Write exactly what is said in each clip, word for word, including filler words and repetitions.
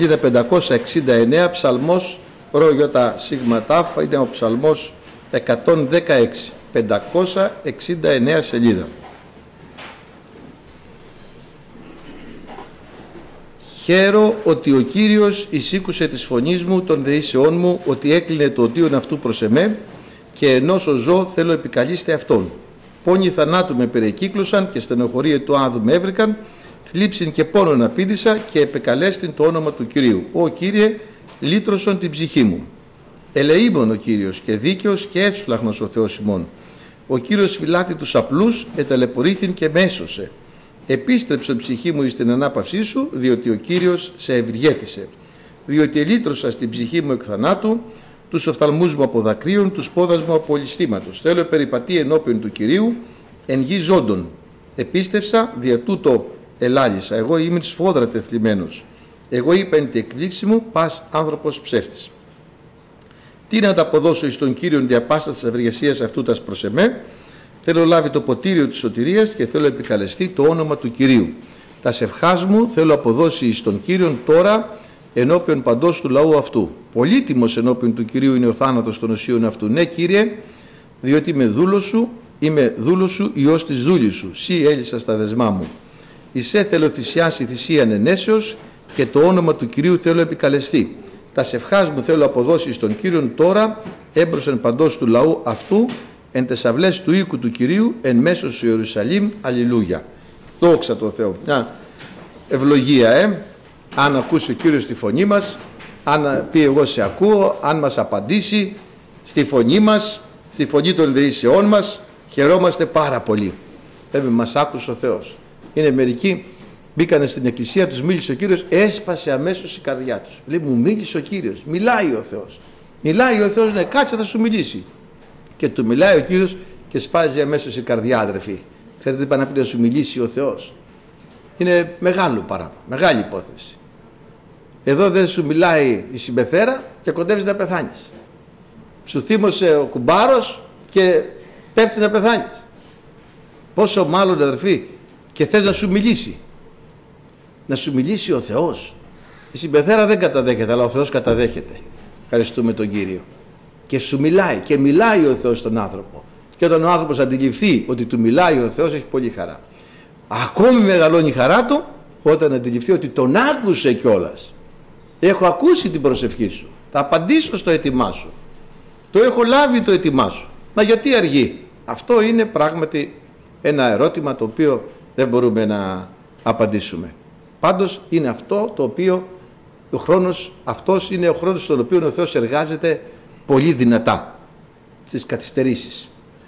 πεντακόσια εξήντα εννέα, ψαλμός ρο γιώτα σίγμα τάφ, είναι ο ψαλμός εκατόν δεκαέξι, πεντακόσια εξήντα εννέα σελίδα. Χαίρο ότι ο Κύριος εισήκουσε της φωνής μου, των δεήσεών μου, ότι έκλεινε το οτίον αυτού προς εμέ, και ενός ο ζω θέλω επικαλείστε αυτόν. Πόνοι θανάτου με περεκύκλωσαν και στενοχωρία του άδου με έβρικαν, θλίψην και πόνον απήντησα και επεκαλέστην το όνομα του Κυρίου. Ω Κύριε, λύτρωσον την ψυχή μου. Ελεήμων ο Κύριος και δίκαιος και εύσπλαχνος ο Θεός ημών. Ο Κύριος φυλάται τους απλούς, εταλαιπωρήθην και μέσωσε. Επίστρεψε ψυχή μου εις την ανάπαυσή σου, διότι ο Κύριος σε ευεργέτησε. Διότι ελύτρωσα στην ψυχή μου εκ θανάτου, τους οφθαλμούς μου από δακρύων, τους πόδας μου από ολισθήματος. Θέλω περιπατεί ενώπιον του Κυρίου, εν γη ζώντων. Επίστευσα, δια τούτο ελάλησα. Εγώ ήμουν σφόδρα τεθλιμμένος. Εγώ είπα εν τη εκπλήξη μου, πας άνθρωπος ψεύτης. Τι να τα αποδώσω εις τον Κύριον διαπάστα της ευεργεσίας αυτού τας προς εμέ. Θέλω λάβει το ποτήριο της σωτηρίας και θέλω επικαλεστεί το όνομα του Κυρίου. Τα σευχάς μου θέλω αποδώσει εις τον Κύριον τώρα ενώπιον παντός του λαού αυτού. Πολύτιμος ενώπιον του Κυρίου είναι ο θάνατος των οσίων αυτού. Ναι, Κύριε, διότι είμαι δούλος σου, είμαι δούλος σου, ιός της δούλης σου. Σύ έλυσα στα δεσμά μου. Ισέ θέλω θυσιάσει θυσίαν ενέσεως και το όνομα του Κυρίου θέλω επικαλεστεί. Τα σευχάς μου θέλω αποδώσει στον Κύριον τώρα έμπροσεν παντός του λαού αυτού εν τες αυλές του οίκου του Κυρίου εν μέσω του Ιερουσαλήμ. Αλληλούια. Δόξα τω Θεώ. Μια ευλογία, ε. Αν ακούσει ο Κύριος τη φωνή μας, αν πει εγώ σε ακούω, αν μας απαντήσει στη φωνή μας, στη φωνή των δεήσεών μας, χαιρόμαστε πάρα πολύ. Βέβαια μας άκουσε ο Θεός. Είναι μερικοί μπήκανε στην εκκλησία, τους μίλησε ο Κύριος, έσπασε αμέσως η καρδιά τους. Λέει, μου μίλησε ο Κύριος, μιλάει ο Θεός. Μιλάει ο Θεός, ναι, κάτσε θα σου μιλήσει. Και του μιλάει ο Κύριος και σπάζει αμέσως η καρδιά, αδερφοί. Ξέρετε τι πάνε να πει να σου μιλήσει ο Θεός. Είναι μεγάλο παράπονο, μεγάλη υπόθεση. Εδώ δεν σου μιλάει η συμπεθέρα και κοντεύεις να πεθάνεις. Σου θύμωσε ο κουμπάρος και πέφτει να πεθάνεις. Πόσο μάλλον, αδερφοί, και θες να σου μιλήσει. Να σου μιλήσει ο Θεός. Η συμπεθέρα δεν καταδέχεται, αλλά ο Θεός καταδέχεται. Ευχαριστούμε τον Κύριο. Και σου μιλάει, και μιλάει ο Θεός στον άνθρωπο. Και όταν ο άνθρωπος αντιληφθεί ότι του μιλάει ο Θεός, έχει πολύ χαρά. Ακόμη μεγαλώνει η χαρά του όταν αντιληφθεί ότι τον άκουσε κιόλας. Έχω ακούσει την προσευχή σου. Θα απαντήσω στο αίτημά σου. Το έχω λάβει το αίτημά σου. Μα γιατί αργεί? Αυτό είναι πράγματι ένα ερώτημα το οποίο δεν μπορούμε να απαντήσουμε. Πάντως είναι αυτό το οποίο ο χρόνος, αυτός είναι ο χρόνος στον οποίο ο Θεός εργάζεται πολύ δυνατά στις καθυστερήσεις.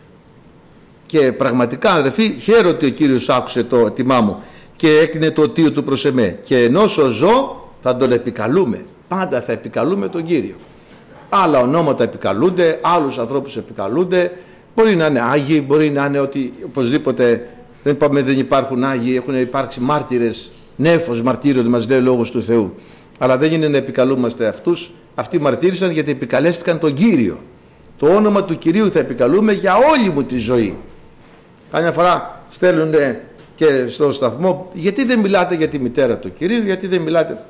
Και πραγματικά, αδερφοί, χαίρομαι ότι ο Κύριος άκουσε το αίτημά μου και έκλεινε το οτίο του προς εμέ. Και ενός ο ζω θα τον επικαλούμε. Πάντα θα επικαλούμε τον Κύριο. Άλλα ονόματα επικαλούνται, άλλους ανθρώπους επικαλούνται. Μπορεί να είναι Άγιοι, μπορεί να είναι ότι οπωσδήποτε δεν είπαμε δεν υπάρχουν Άγιοι, έχουν υπάρξει μάρτυρες, νέφος μαρτύριων μας λέει ο Λόγος του Θεού. Αλλά δεν είναι να επικαλούμαστε αυτούς. Αυτοί μαρτύρησαν γιατί επικαλέστηκαν τον Κύριο. Το όνομα του Κυρίου θα επικαλούμε για όλη μου τη ζωή. Κάμια φορά στέλνουν και στο σταθμό, γιατί δεν μιλάτε για τη μητέρα του Κυρίου, γιατί δεν μιλάτε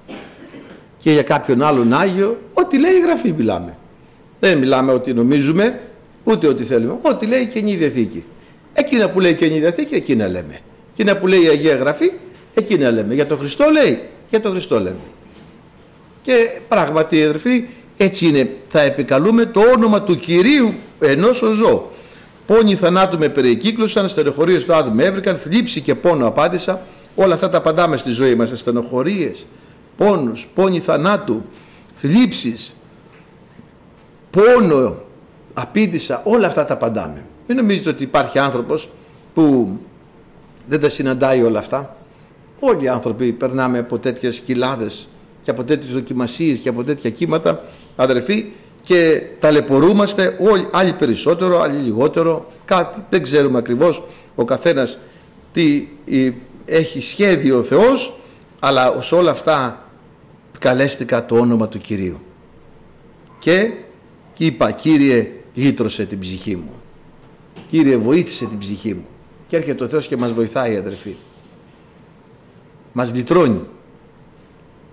και για κάποιον άλλον Άγιο. Ό,τι λέει η Γραφή μιλάμε. Δεν μιλάμε ότι νομίζουμε, ούτε ότι θέλουμε. Ό,τι λέει η Καινή Διαθήκη. Εκείνα που λέει η Καινή Διαθήκη, εκείνα λέμε. Εκείνα που λέει η Αγία Γραφή, εκείνα λέμε. Για τον Χριστό λέει, για τον Χριστό λέμε. Και πράγματι, αδερφοί, έτσι είναι. Θα επικαλούμε το όνομα του Κυρίου ενός ο ζω. Πόνοι θανάτου με περικύκλωσαν, στενοχωρίες του άδου με έβρικαν, θλίψη και πόνο απάντησα. Όλα αυτά τα απαντάμε στη ζωή μας. Στενοχωρίες, πόνους, πόνοι θανάτου, θλίψεις, πόνο απήντησα. Όλα αυτά τα απαντάμε. Μην νομίζετε ότι υπάρχει άνθρωπος που δεν τα συναντάει όλα αυτά. Όλοι οι άνθρωποι περνάμε από τέτοιες κοιλάδες και από τέτοιες δοκιμασίες και από τέτοια κύματα, αδερφοί, και ταλαιπωρούμαστε, όλοι, άλλοι περισσότερο, άλλοι λιγότερο, κάτι, δεν ξέρουμε ακριβώς ο καθένας τι έχει σχέδιο ο Θεός, αλλά σε όλα αυτά καλέστηκα το όνομα του Κυρίου. Και, και είπα, Κύριε, λύτρωσε την ψυχή μου. Κύριε, βοήθησε την ψυχή μου. Και έρχεται ο Θεός και μας βοηθάει, αδερφοί. Μας λυτρώνει.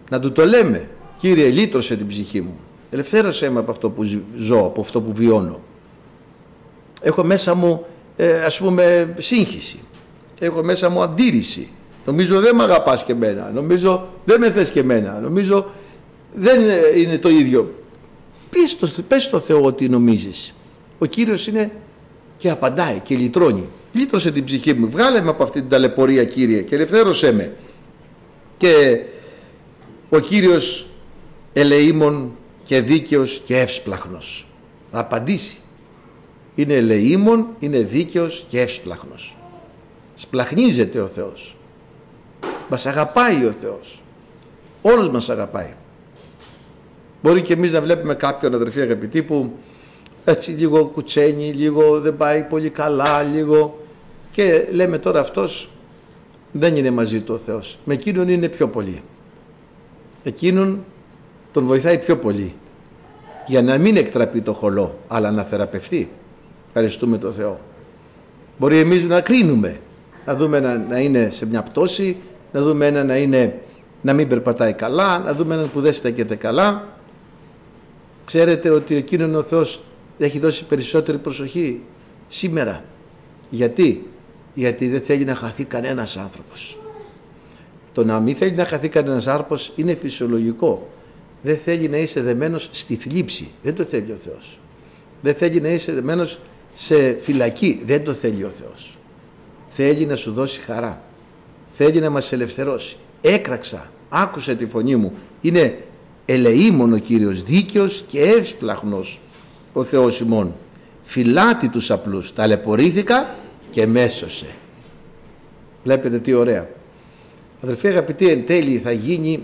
Να του το λέμε, Κύριε, λύτρωσε την ψυχή μου, ελευθέρωσέ με από αυτό που ζω, από αυτό που βιώνω. Έχω μέσα μου ε, ας πούμε σύγχυση, έχω μέσα μου αντίρρηση, νομίζω δεν με αγαπάς και εμένα, νομίζω δεν με θες και εμένα, νομίζω δεν είναι το ίδιο. Πες το, πες στο Θεό ότι νομίζεις. Ο Κύριος είναι και απαντάει και λυτρώνει. Λύτρωσε την ψυχή μου, βγάλε με από αυτή την ταλαιπωρία, Κύριε, και ελευθέρωσέ με. Και ο Κύριος ελεήμων και δίκαιος και εύσπλαχνος θα απαντήσει. Είναι ελεήμων, είναι δίκαιος και εύσπλαχνος. Σπλαχνίζεται ο Θεός. Μας αγαπάει ο Θεός. Όλος μας αγαπάει. Μπορεί και εμείς να βλέπουμε κάποιον, αδερφοί αγαπητοί, που έτσι λίγο κουτσένει, λίγο δεν πάει πολύ καλά, λίγο, και λέμε τώρα αυτός δεν είναι μαζί του ο Θεός. Με εκείνον είναι πιο πολύ. Εκείνον τον βοηθάει πιο πολύ για να μην εκτραπεί το χολό, αλλά να θεραπευτεί. Ευχαριστούμε τον Θεό. Μπορεί εμείς να κρίνουμε, να δούμε ένα να είναι σε μια πτώση, να δούμε ένα να, είναι, να μην περπατάει καλά, να δούμε έναν που δεν στέκεται καλά. Ξέρετε ότι εκείνον ο Θεός έχει δώσει περισσότερη προσοχή σήμερα. Γιατί? Γιατί δεν θέλει να χαθεί κανένας άνθρωπος. Το να μην θέλει να χαθεί κανένας άνθρωπος είναι φυσιολογικό. Δεν θέλει να είσαι δεμένος στη θλίψη. Δεν το θέλει ο Θεός. Δεν θέλει να είσαι δεμένος σε φυλακή. Δεν το θέλει ο Θεός. Θέλει να σου δώσει χαρά. Θέλει να μας ελευθερώσει. Έκραξα, άκουσε τη φωνή μου. Είναι ελεήμων ο Κύριος, δίκαιος και εύσπλαχνος ο Θεός ημών. Φυλάτη τους απλούς, ταλαιπωρήθηκα και μέσωσε. Βλέπετε τι ωραία. Αδελφοί αγαπητοί, εν τέλει θα γίνει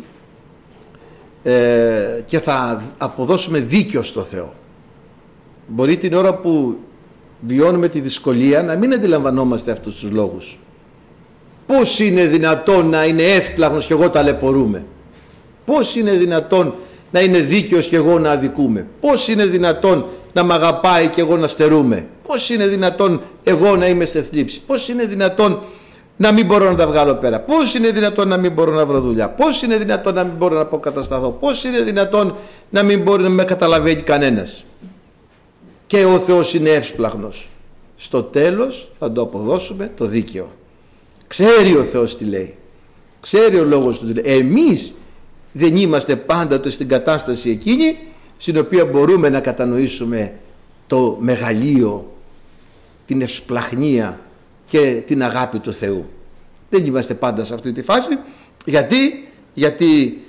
ε, και θα αποδώσουμε δίκαιο στο Θεό. Μπορεί την ώρα που βιώνουμε τη δυσκολία να μην αντιλαμβανόμαστε αυτούς τους λόγους. Πώς είναι δυνατόν να είναι εύσπλαχνος και εγώ ταλαιπωρούμε? Πώς είναι δυνατόν να είναι δίκαιος και εγώ να αδικούμε? Πώς είναι δυνατόν να μ' αγαπάει και εγώ να στερούμε? Πώς είναι δυνατόν εγώ να είμαι σε θλίψη? Πώς είναι δυνατόν να μην μπορώ να τα βγάλω πέρα? Πώς είναι δυνατόν να μην μπορώ να βρω δουλειά? Πώς είναι δυνατόν να μην μπορώ να αποκατασταθώ? Πώς είναι δυνατόν να μην μπορεί να με καταλαβαίνει κανένας? Και ο Θεός είναι εύσπλαχνος. Στο τέλος θα το αποδώσουμε το δίκαιο. Ξέρει ο Θεός τι λέει. Ξέρει ο λόγος του τι λέει. Εμείς δεν είμαστε πάντοτε στην κατάσταση εκείνη στην οποία μπορούμε να κατανοήσουμε το μεγαλείο, την ευσπλαχνία και την αγάπη του Θεού. Δεν είμαστε πάντα σε αυτή τη φάση. Γιατί, γιατί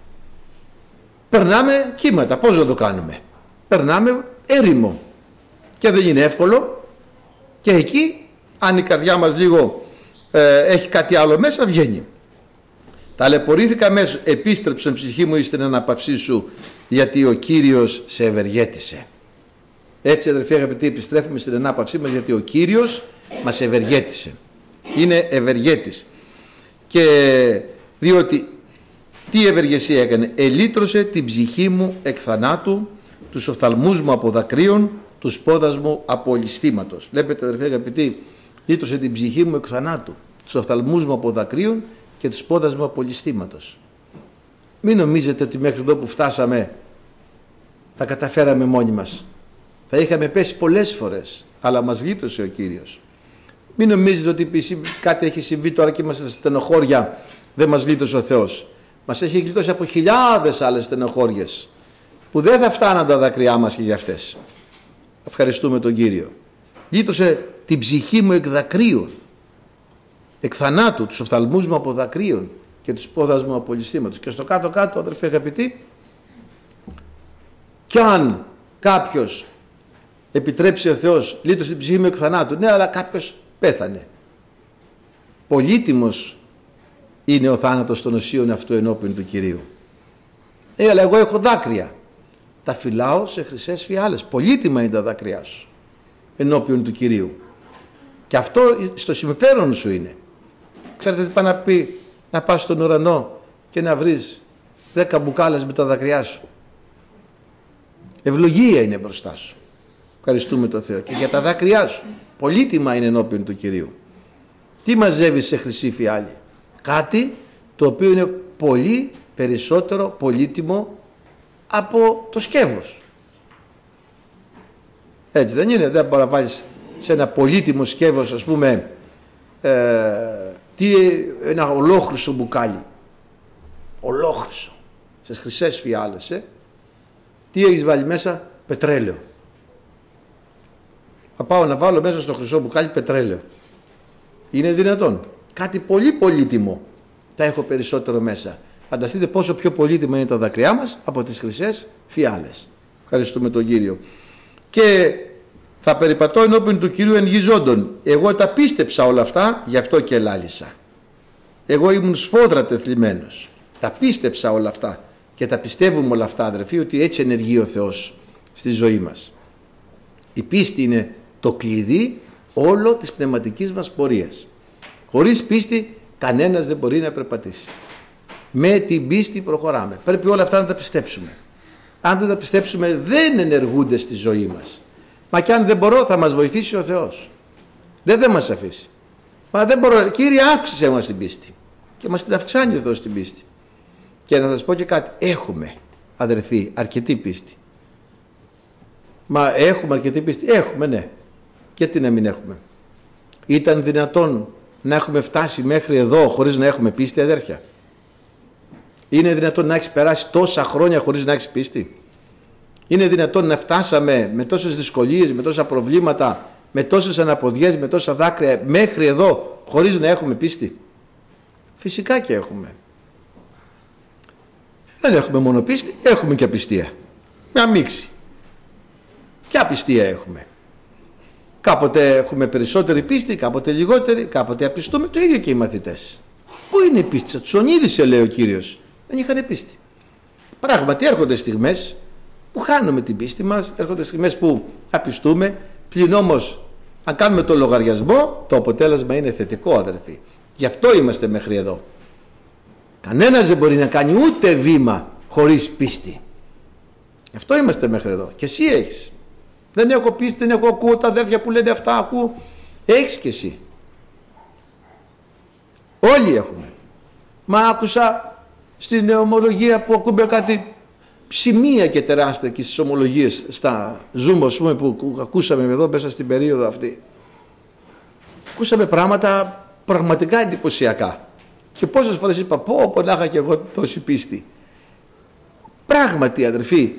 περνάμε κύματα. Πώς να το κάνουμε? Περνάμε έρημο και δεν είναι εύκολο, και εκεί αν η καρδιά μας λίγο ε, έχει κάτι άλλο μέσα, βγαίνει. Ταλαιπωρήθηκα μέσω, επίστρεψε η ψυχή μου εις την αναπαυσή σου, γιατί ο Κύριος σε ευεργέτησε. Έτσι, αδελφοί αγαπητοί, επιστρέφουμε στην ανάπαυσή μας, γιατί ο Κύριος μας ευεργέτησε. Είναι ευεργέτης. Και διότι τι ευεργεσία έκανε? Ελύτρωσε την ψυχή μου εκ θανάτου, τους οφθαλμούς μου από δακρύων, τους πόδας μου από ληστήματος. Βλέπετε, αδελφοί αγαπητοί, λύτρωσε την ψυχή μου εκ θανάτου, τους οφθαλμούς μου από δακρύων και τους πόδας μου από ληστήματος. Μην νομίζετε ότι μέχρι εδώ που φτάσαμε τα καταφέραμε μόνοι μας. Θα είχαμε πέσει πολλές φορές, αλλά μας λύτρωσε ο Κύριος. Μην νομίζετε ότι κάτι έχει συμβεί τώρα και είμαστε στα στενοχώρια, δεν μας λύτρωσε ο Θεός. Μας έχει γλιτώσει από χιλιάδες άλλες στενοχώριες που δεν θα φτάναν τα δάκρυά μας και για αυτές. Ευχαριστούμε τον Κύριο. Λύτρωσε την ψυχή μου εκ δακρύων, εκ θανάτου, τους οφθαλμούς μου από δακρύων και τους πόδας μου από ληστήματος. Και στο κάτω κάτω, αδερφοί αγαπητοί, κι αν κάποιος επιτρέψει ο Θεός, λύτρωσε την ψυχή μου εκ θανάτου, ναι, αλλά κάποιος πέθανε. Πολύτιμος είναι ο θάνατος των οσίων αυτού ενώπιον του Κυρίου. Ε, αλλά εγώ έχω δάκρυα. Τα φυλάω σε χρυσές φιάλες. Πολύτιμα είναι τα δάκρυά σου ενώπιον του Κυρίου. Και αυτό στο συμφέρον σου είναι. Ξέρετε τι πάει να πει να πας στον ουρανό και να βρεις δέκα μπουκάλες με τα δάκρυά σου? Ευλογία είναι μπροστά σου. Ευχαριστούμε τον Θεό. Και για τα δάκρυά σου πολύτιμα είναι ενώπιον του Κυρίου. Τι μαζεύεις σε χρυσή φιάλη? Κάτι το οποίο είναι πολύ περισσότερο πολύτιμο από το σκεύος. Έτσι δεν είναι? Δεν μπορεί να βάλεις σε ένα πολύτιμο σκεύος, ας πούμε, ε, τι, ένα ολόχρυσο μπουκάλι. Ολόχρυσο. Στις χρυσές φιάλες, ε. Τι έχεις βάλει μέσα? Πετρέλαιο. Θα πάω να βάλω μέσα στο χρυσό μπουκάλι πετρέλαιο. Είναι δυνατόν? Κάτι πολύ πολύτιμο τα έχω περισσότερο μέσα. Φανταστείτε πόσο πιο πολύτιμα είναι τα δάκρυά μας από τις χρυσές φιάλες. Ευχαριστούμε τον Κύριο. Και θα περιπατώ ενώπιον του Κυρίου εν γη ζώντων. Εγώ τα πίστεψα όλα αυτά, γι' αυτό και ελάλησα. Εγώ ήμουν σφόδρα τεθλιμμένος. Τα πίστεψα όλα αυτά και τα πιστεύουμε όλα αυτά, αδερφοί, ότι έτσι ενεργεί ο Θεός στη ζωή μας. Η πίστη είναι το κλειδί όλο της πνευματικής μας πορείας. Χωρίς πίστη κανένας δεν μπορεί να περπατήσει. Με την πίστη προχωράμε. Πρέπει όλα αυτά να τα πιστέψουμε. Αν δεν τα πιστέψουμε δεν ενεργούνται στη ζωή μας. Μα κι αν δεν μπορώ θα μας βοηθήσει ο Θεός. Δεν θα μας αφήσει. Μα δεν μπορώ. Κύριε, αύξησέ μας την πίστη. Και μας την αυξάνει ο Θεός την πίστη. Και να σας πω και κάτι. Έχουμε, αδερφοί, αρκετή πίστη. Μα έχουμε αρκετή πίστη? Έχουμε, ναι. Και τι να μην έχουμε? Ήταν δυνατόν να έχουμε φτάσει μέχρι εδώ χωρίς να έχουμε πίστη, αδέρφια? Είναι δυνατόν να έχεις περάσει τόσα χρόνια χωρίς να έχεις πίστη? Είναι δυνατόν να φτάσαμε με τόσες δυσκολίες, με τόσα προβλήματα, με τόσες αναποδιές, με τόσα δάκρυα μέχρι εδώ χωρίς να έχουμε πίστη? Φυσικά και έχουμε. Δεν έχουμε μόνο πίστη, έχουμε και απιστία. Μια μίξη. Ποια απιστία έχουμε? Κάποτε έχουμε περισσότερη πίστη, κάποτε λιγότερη, κάποτε απιστούμε. Το ίδιο και οι μαθητές. Πού είναι η πίστη? Τους ονείδησε, λέει ο Κύριος. Δεν είχαν πίστη. Πράγματι έρχονται στιγμές που χάνουμε την πίστη μας, έρχονται στιγμές που απιστούμε, πλην όμως αν κάνουμε το λογαριασμό το αποτέλεσμα είναι θετικό, αδερφοί. Γι' αυτό είμαστε μέχρι εδώ. Κανένας δεν μπορεί να κάνει ούτε βήμα χωρίς πίστη. Γι' αυτό είμαστε μέχρι εδώ. Και εσύ έχεις. Δεν έχω πίστη, δεν έχω, ακούω τα αδέρφια που λένε αυτά, ακούω. Έχεις και εσύ. Όλοι έχουμε. Μα άκουσα στην ομολογία που ακούμε κάτι σημεία και τεράστια και στις ομολογίες στα Zoom, ας πούμε, που ακούσαμε εδώ μέσα στην περίοδο αυτή. Ακούσαμε πράγματα πραγματικά εντυπωσιακά. Και πόσες φορές είπα, πω, πω να είχα και εγώ τόση πίστη. Πράγματι, αδερφοί,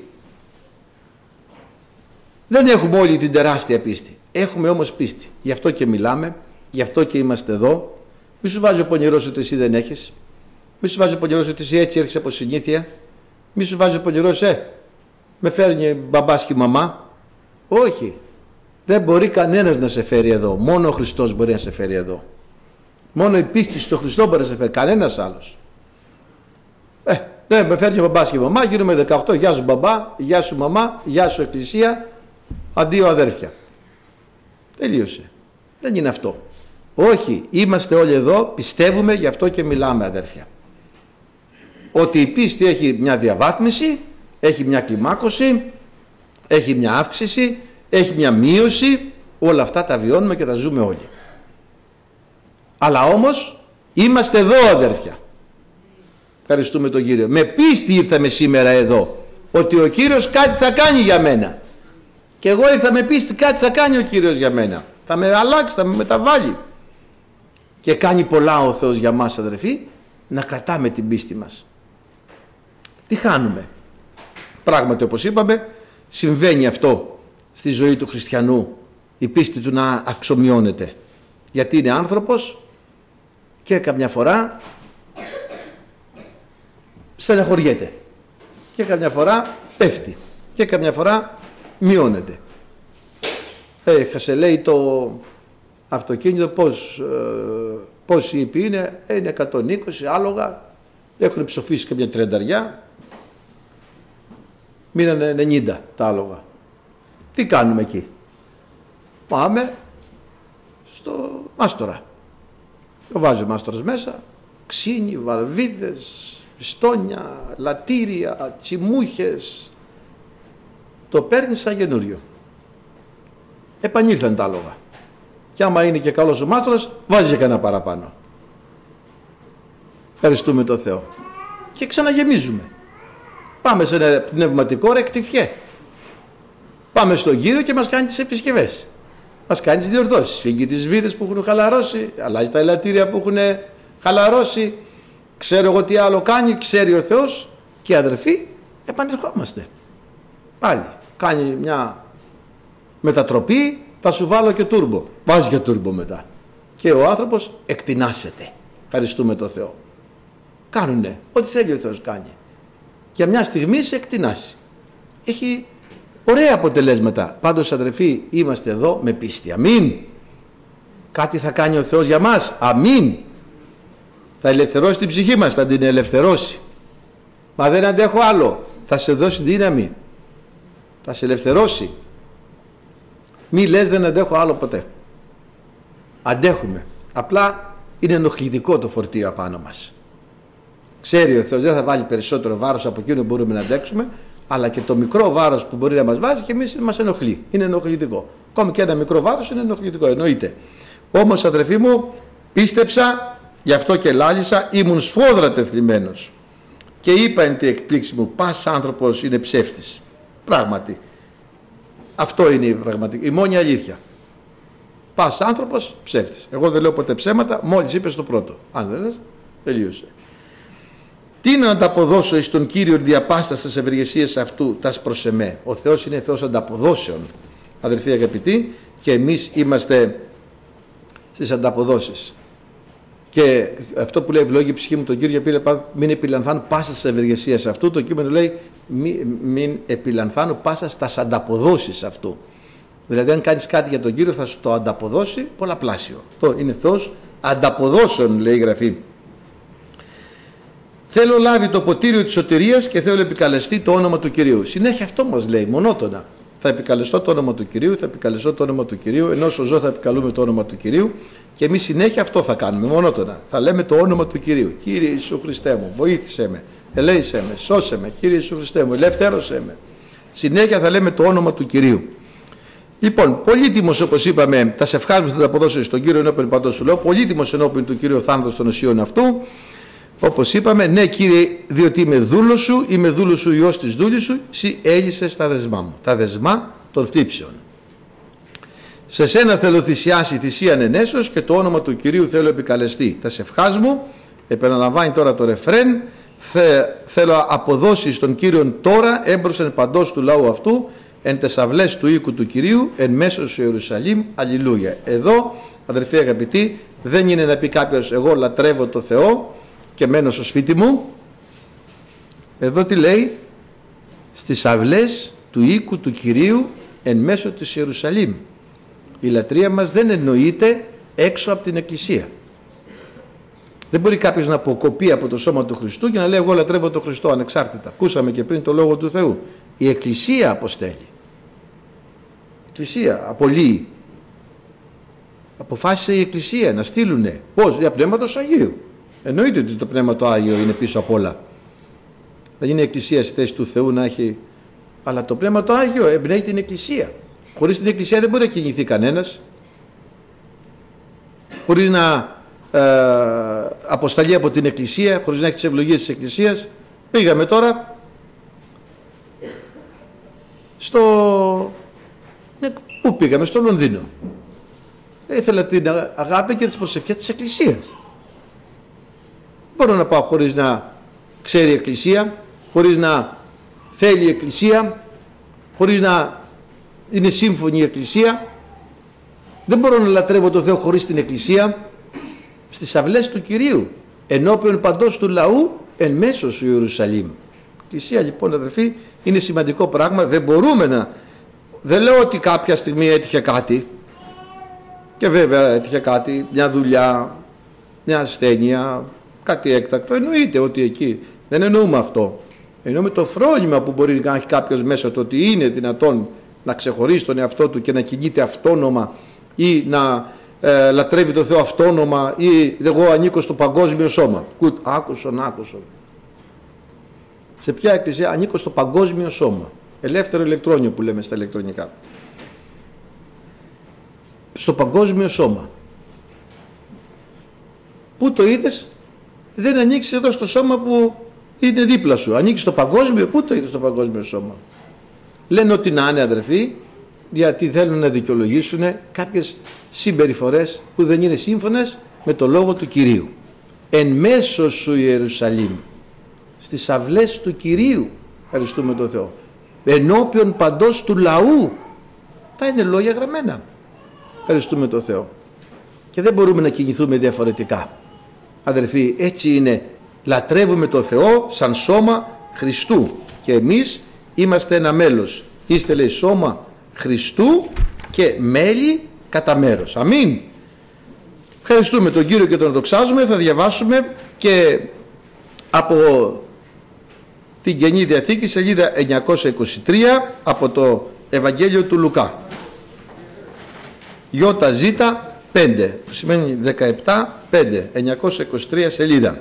δεν έχουμε όλη την τεράστια πίστη. Έχουμε όμως πίστη. Γι' αυτό και μιλάμε, γι' αυτό και είμαστε εδώ. Μη σου βάζει ο πονηρός ότι εσύ δεν έχεις. Μη σου βάζει ο πονηρός ότι εσύ έτσι έρχεσαι από συνήθεια. Μη σου βάζει ο πονηρός, ε, με φέρνει μπαμπάς και μαμά. Όχι. Δεν μπορεί κανένας να σε φέρει εδώ. Μόνο ο Χριστός μπορεί να σε φέρει εδώ. Μόνο η πίστη στο Χριστό μπορεί να σε φέρει. Κανένας άλλος. Ε, ναι, με φέρνει ο μπαμπάς και η μαμά. Γίνομαι δεκαοκτώ. Γεια σου μπαμπά, γεια σου μαμά, γεια σου εκκλησία. Αντίο αδέρφια. Τελείωσε. Δεν είναι αυτό. Όχι, είμαστε όλοι εδώ, πιστεύουμε, γι' αυτό και μιλάμε, αδέρφια. Ότι η πίστη έχει μια διαβάθμιση, έχει μια κλιμάκωση, έχει μια αύξηση, έχει μια μείωση, όλα αυτά τα βιώνουμε και τα ζούμε όλοι. Αλλά όμως είμαστε εδώ, αδέρφια. Ευχαριστούμε τον Κύριο. Με πίστη ήρθαμε σήμερα εδώ, ότι ο Κύριος κάτι θα κάνει για μένα. Και εγώ ήρθα με πίστη, κάτι θα κάνει ο Κύριος για μένα. Θα με αλλάξει, θα με μεταβάλει. Και κάνει πολλά ο Θεός για μας, αδερφοί, να κρατάμε την πίστη μας. Τι χάνουμε? Πράγματι, όπως είπαμε, συμβαίνει αυτό στη ζωή του χριστιανού, η πίστη του να αυξομειώνεται. Γιατί είναι άνθρωπος και καμιά φορά στεναχωριέται και καμιά φορά πέφτει και καμιά φορά μειώνεται. Έχασε, λέει, το αυτοκίνητο, πώς, ε, πόσοι ήπιοι είναι, είναι εκατόν είκοσι άλογα, έχουν ψοφήσει και μια τριανταριά, μείνανε ενενήντα τα άλογα. Τι κάνουμε εκεί? Πάμε στο μάστορα. Το βάζει ο μάστορας μέσα, ξύνι, βαρβίδες, πιστόνια, λατήρια, τσιμούχες. Το παίρνει σαν καινούριο. Επανήλθαν τα άλογα. Και άμα είναι και καλός ο μάστορας, βάζει και κανένα παραπάνω. Ευχαριστούμε τον Θεό. και ξαναγεμίζουμε. Πάμε σε ένα πνευματικό ρεκτιφιέ. Πάμε στον Κύριο και μας κάνει τις επισκευές. Μας κάνει τις διορθώσεις. Φύγει τις βίδες που έχουν χαλαρώσει, αλλάζει τα ελαττήρια που έχουν χαλαρώσει. Ξέρω εγώ τι άλλο κάνει, ξέρει ο Θεός. Και αδερφοί, επανερχόμαστε. Πάλι κάνει μια μετατροπή, θα σου βάλω και τούρμπο. Βάζει και τούρμπο μετά. Και ο άνθρωπος εκτινάσεται. Ευχαριστούμε τον Θεό. Κάνουνε ό,τι θέλει ο Θεός κάνει. Για μια στιγμή σε εκτινάσει. Έχει ωραία αποτελέσματα. Πάντως αδερφοί, είμαστε εδώ με πίστη. Αμήν. Κάτι θα κάνει ο Θεός για μας. Αμήν. Θα ελευθερώσει την ψυχή μας, θα την ελευθερώσει. Μα δεν αντέχω άλλο. Θα σε δώσει δύναμη. Θα σε ελευθερώσει. Μη λες δεν αντέχω άλλο ποτέ. Αντέχουμε. Απλά είναι ενοχλητικό το φορτίο απάνω μας. Ξέρει ο Θεός δεν θα βάλει περισσότερο βάρος από εκείνο που μπορούμε να αντέξουμε, αλλά και το μικρό βάρος που μπορεί να μας βάζει και εμείς μας ενοχλεί. Είναι ενοχλητικό. Ακόμη και ένα μικρό βάρος είναι ενοχλητικό, εννοείται. Όμως αδερφοί μου, πίστεψα, γι' αυτό και λάλησα, ήμουν σφόδρα τεθλιμμένος. Και είπα εν τη εκπλήξη μου, πας άνθρωπος είναι ψεύτης. Πράγματι. Αυτό είναι η πραγματική, η μόνη αλήθεια. Πας άνθρωπος ψεύτης. Εγώ δεν λέω ποτέ ψέματα, μόλις είπες το πρώτο. Αν δεν λες, τελείωσε. Τι να ανταποδώσω εις τον Κύριο διαπάστασης ευεργεσίας αυτού, τας προς εμέ. Ο Θεός είναι Θεός ανταποδόσεων, αδερφοί αγαπητοί, και εμείς είμαστε στις ανταποδόσεις. Και αυτό που λέει ευλόγη η ψυχή μου τον Κύριο, μην επιλανθάνω πάσα στις ευεργεσίες αυτού, το κείμενο λέει μην, μην επιλανθάνω πάσα στις ανταποδόσεις αυτού. Δηλαδή αν κάνεις κάτι για τον Κύριο θα σου το ανταποδώσει πολλαπλάσιο. Αυτό είναι Θεός ανταποδόσεων, λέει η Γραφή. Θέλω λάβει το ποτήριο της σωτηρίας και θέλω επικαλεστεί το όνομα του Κυρίου. Συνέχεια αυτό μας λέει, μονότονα. Θα επικαλεστώ το όνομα του Κυρίου, θα επικαλεστώ το όνομα του Κυρίου, ενώ όσο ζω θα επικαλούμε το όνομα του Κυρίου και εμείς συνέχεια αυτό θα κάνουμε, μονότονα. Θα λέμε το όνομα του Κυρίου. Κύριε Ιησού Χριστέ μου, βοήθησέ με, ελέησέ με, σώσε με, Κύριε Ιησού Χριστέ μου, ελευθέρωσέ με. Συνέχεια θα λέμε το όνομα του Κυρίου. Λοιπόν, πολύτιμος όπως είπαμε, τα σε ευχάριστω θα τα αποδώσω στον Κύριο ενώπιον παντός σου λέω, πολύτιμος ενώπιον του Κυρίου θάνατος των οσίων αυτού. Όπως είπαμε, ναι Κύριε, διότι είμαι δούλος σου, είμαι δούλος σου, Υιός της δούλης σου, εσύ έλυσες τα δεσμά μου, τα δεσμά των θλίψεων. Σε σένα θέλω θυσιάσει θυσίαν ενέσεως και το όνομα του Κυρίου θέλω επικαλεστεί. Τα σευχάς μου, επαναλαμβάνει τώρα το ρεφρέν, θε, θέλω αποδώσει στον Κύριον τώρα έμπροσεν παντός του λαού αυτού, εν τες αυλές του οίκου του Κυρίου, εν μέσω του Ιερουσαλήμ, αλληλούια. Εδώ, αδερφοί αγαπητοί, δεν είναι να πει κάποιος εγώ λατρεύω το Θεό και μένω στο σπίτι μου. Εδώ τι λέει, στις αυλές του οίκου του Κυρίου εν μέσω της Ιερουσαλήμ. Η λατρεία μας δεν εννοείται έξω από την Εκκλησία. Δεν μπορεί κάποιος να αποκοπεί από το σώμα του Χριστού και να λέει εγώ λατρεύω τον Χριστό ανεξάρτητα. Ακούσαμε και πριν το Λόγο του Θεού. Η Εκκλησία αποστέλει. Η Εκκλησία απολύει. Αποφάσισε η Εκκλησία να στείλουνε. Πώς, για Πνεύματος Αγίου. Εννοείται ότι το Πνεύμα το Άγιο είναι πίσω απ' όλα. Δεν είναι η Εκκλησία στη θέση του Θεού να έχει. Αλλά το Πνεύμα το Άγιο εμπνέει την Εκκλησία. Χωρίς την Εκκλησία δεν μπορεί να κινηθεί κανένας. Χωρίς να ε, αποσταλεί από την Εκκλησία, χωρίς να έχει τις ευλογίες της Εκκλησίας. Πήγαμε τώρα στο... Ναι, πού πήγαμε, στο Λονδίνο. Ήθελα την αγάπη και τις προσευχές της Εκκλησίας. Μπορώ να πάω χωρίς να ξέρει η Εκκλησία, χωρίς να θέλει η Εκκλησία, χωρίς να είναι σύμφωνη η Εκκλησία. Δεν μπορώ να λατρεύω τον Θεό χωρίς την Εκκλησία. Στις αυλές του Κυρίου, ενώπιον παντός του λαού, εν μέσω του Ιερουσαλήμ. Η Εκκλησία λοιπόν αδερφοί είναι σημαντικό πράγμα. Δεν μπορούμε να... Δεν λέω ότι κάποια στιγμή έτυχε κάτι και βέβαια έτυχε κάτι, μια δουλειά, μια ασθένεια, κάτι έκτακτο. Εννοείται ότι εκεί δεν εννοούμε αυτό. Εννοούμε το φρόνημα που μπορεί να έχει κάποιος μέσα του, ότι είναι δυνατόν να ξεχωρίσει τον εαυτό του και να κινείται αυτόνομα ή να ε, λατρεύει τον Θεό αυτόνομα ή εγώ ανήκω στο παγκόσμιο σώμα. Κουτ, άκουσον, άκουσον. Σε ποια εκκλησία? Ανήκω στο παγκόσμιο σώμα. Ελεύθερο ηλεκτρόνιο που λέμε στα ηλεκτρονικά. Στο παγκόσμιο σώμα. Πού το είδες? Δεν ανοίξεις εδώ στο σώμα που είναι δίπλα σου. Ανήκει στο παγκόσμιο. Πού το είδε στο παγκόσμιο σώμα? Λένε ότι να είναι, αδερφοί, γιατί θέλουν να δικαιολογήσουν κάποιες συμπεριφορές που δεν είναι σύμφωνες με το λόγο του Κυρίου. Εν μέσω σου Ιερουσαλήμ, στις αυλές του Κυρίου, ευχαριστούμε τον Θεό, ενώπιον παντός του λαού. Τα είναι λόγια γραμμένα. Ευχαριστούμε τον Θεό. Και δεν μπορούμε να κινηθούμε διαφορετικά. Αδερφοί, έτσι είναι. Λατρεύουμε τον Θεό σαν σώμα Χριστού. Και εμείς είμαστε ένα μέλος. Είστε, λέει, σώμα Χριστού και μέλη κατά μέρος. Αμήν. Ευχαριστούμε τον Κύριο και τον δοξάζουμε. Θα διαβάσουμε και από την Καινή Διαθήκη, σελίδα εννιακόσια είκοσι τρία, από το Ευαγγέλιο του Λουκά. Ιώτα Ζήτα πέντε, που σημαίνει δεκαεπτά πέντε, εννιακόσια είκοσι τρία σελίδα.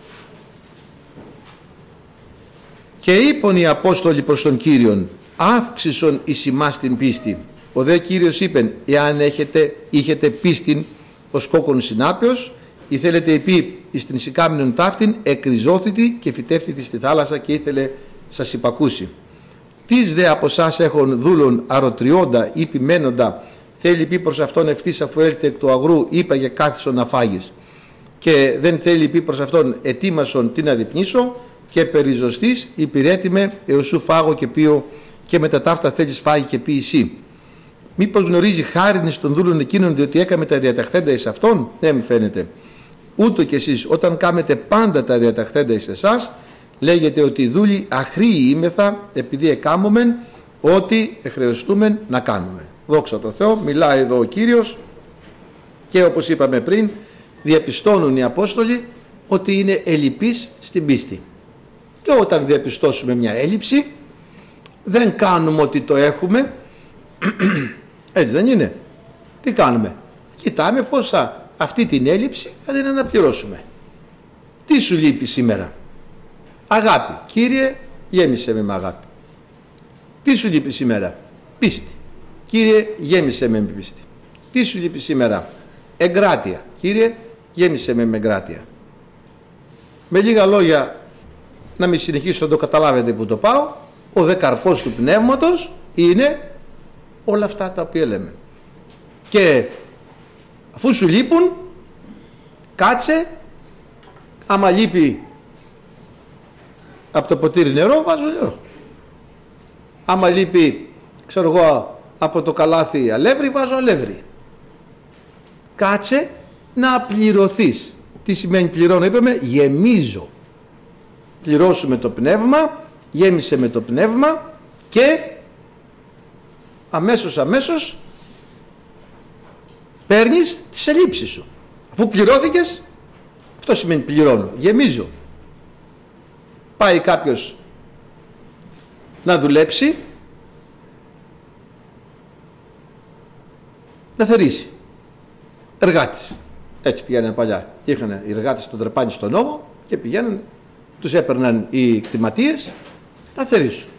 Και είπον οι Απόστολοι προς τον Κύριον, αύξησον εις ημάς την πίστη. Ο δε Κύριος είπεν, εάν έχετε, είχετε πίστην ως κόκκον συνάπιος, ή θέλετε επί εις την σικάμινον ταύτην, εκριζώθητη και φυτεύτητη στη θάλασσα και ήθελε σας υπακούσει. Τις δε από εσάς έχων δούλων αρωτριώντα ή ποιμένοντα, θέλει πει προς αυτόν ευθύς αφού έλθει εκ του αγρού, είπαγε κάθισον να φάγεις. Και δεν θέλει πει προς αυτόν ετοίμασον τι να διπνήσω, και περιζωστής υπηρέτημε έως σου φάγω και πίω, και μετά ταύτα θέλεις φάγει και πει εσύ. Μήπως γνωρίζει χάριν εις των δούλων εκείνων, διότι έκαμε τα διαταχθέντα εις αυτόν? Δεν μου φαίνεται. Ούτω κι εσείς όταν κάμετε πάντα τα διαταχθέντα εις εσάς, λέγεται ότι οι δούλοι αχρήοι είμεθα, επειδή εκάμωμεν ό,τι εχρεωστούμεν να κάνουμε. Δόξα τω Θεώ, μιλάει εδώ ο Κύριος και όπως είπαμε πριν, διαπιστώνουν οι Απόστολοι ότι είναι ελλειπείς στην πίστη. Και όταν διαπιστώσουμε μια έλλειψη, δεν κάνουμε ότι το έχουμε, έτσι δεν είναι? Τι κάνουμε? Κοιτάμε πώς θα αυτή την έλλειψη θα την αναπληρώσουμε. Τι σου λείπει σήμερα? Αγάπη. Κύριε, γέμισε με με αγάπη. Τι σου λείπει σήμερα? Πίστη. Κύριε, γέμισε με με πίστη. Τι σου λείπει σήμερα? Εγκράτεια. Κύριε, γέμισε με με εγκράτεια. Με λίγα λόγια, να μην συνεχίσω να το καταλάβετε που το πάω, ο δε καρπός του πνεύματος είναι όλα αυτά τα οποία λέμε. Και αφού σου λείπουν, κάτσε, άμα λείπει από το ποτήρι νερό, βάζω νερό. Άμα λείπει, ξέρω εγώ, από το καλάθι αλεύρι, βάζω αλεύρι. Κάτσε να πληρωθείς. Τι σημαίνει πληρώνω? Είπαμε γεμίζω. Πληρώσουμε το πνεύμα, γέμισε με το πνεύμα και αμέσως αμέσως παίρνεις τις ελλείψεις σου. Αφού πληρώθηκες, αυτό σημαίνει πληρώνω, γεμίζω. Πάει κάποιος να δουλέψει, να θερήσει. Εργάτης. Έτσι πηγαίνανε παλιά. Είχαν οι εργάτες τον τρεπάνι στον νόμο και πηγαίναν, τους έπαιρναν οι κτηματίες να θερήσουν.